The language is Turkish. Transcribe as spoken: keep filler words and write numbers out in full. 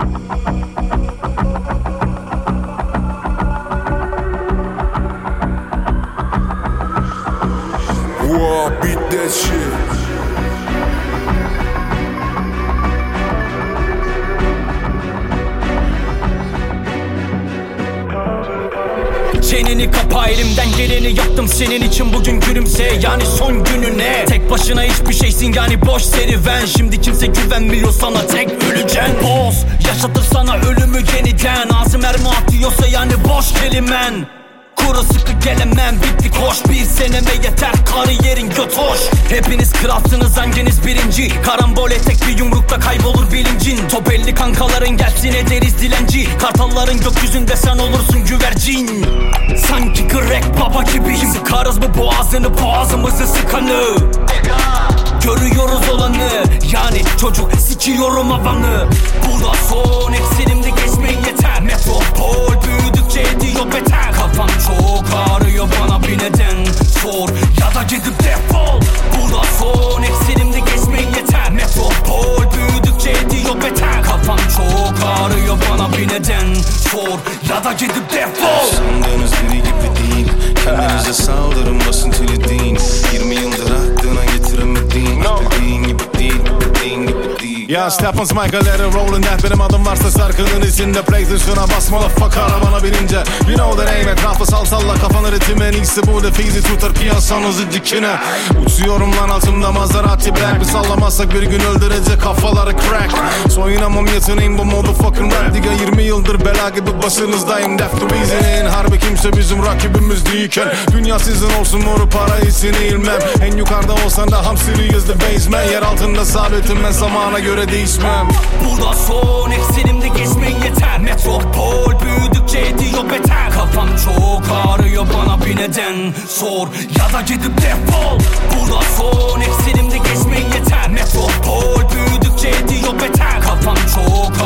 Whoa, beat that shit. Çeneni kapa, elimden geleni yaptım senin için, bugün gülümse yani son gününe. Tek başına hiçbir şeysin yani boş serüven. Şimdi kimse güvenmiyor sana, tek öleceksin. Boz yaşatır sana ölümü yeniden. Ağzı mermi atıyorsa yani boş kelimen. Kuru sıkı gelemem, bitti koş. Bir seneme yeter, kariyerin göt hoş. Hepiniz kralsınız, hanginiz birinci? Karambole tek bir yumrukta kaybolur bilincin. Top elli kankaların gelsin ederiz dilenci. Kartalların gökyüzünde sen olursun güvercin. Sanki crack baba gibiyim. Sıkarız mı boğazını, boğazımızı sıkanı. Görüyoruz olanı, yani çocuk sikiyorum havanı. Burada son eksilimde geçmeyin yeter. Metropol büyüdükçe ediyor beter. Kafam çok ağrıyor, bana bir neden sor ya da gidip defol. Burada son eksilimde geçmeyin yeter. Metropol büyüdükçe ediyor beter. Kafam çok ağrıyor, bana bir neden sor ya da gidip defol. Sandığınız deli gibi değil, kendinize saldırın, basın teli değil. Yirmi yıldır aklına getiremediğin, bildiğin gibi değil, bildiğin gibi değil. Ya Stephens Michael let it rollin' that. Benim adım varsa sarkının izinde. PlayStation'a basmalı fuck arabana binince. You know that aim, etrafı sal salla kafanı ritim. En iyisi bu defizi tutar piyasanızı dikine. Uçuyorum lan altımda Maserati black. Bir sallamazsak bir gün öldürecek kafaları crack. Soyunamam yeteneğim bu motherfucking rap. Diga yirmi yıldır bela gibi başınızdayım. Def the reason. Harbi kimse bizim rakibimiz değilken. Dünya sizin olsun moru, para iyisini ilmem. En yukarıda olsan da ham serious the basement. Yer altında sabitim ben, zamana göre değişmem. Burada son eksilimde geçmeyin yeter. Metropol büyüdükçe ediyor beter. Kafam çok ağrıyor, bana bir neden sor ya da gidip defol. Burada son eksilimde geçmeyin yeter. Metropol büyüdükçe ediyor beter. Kafam çok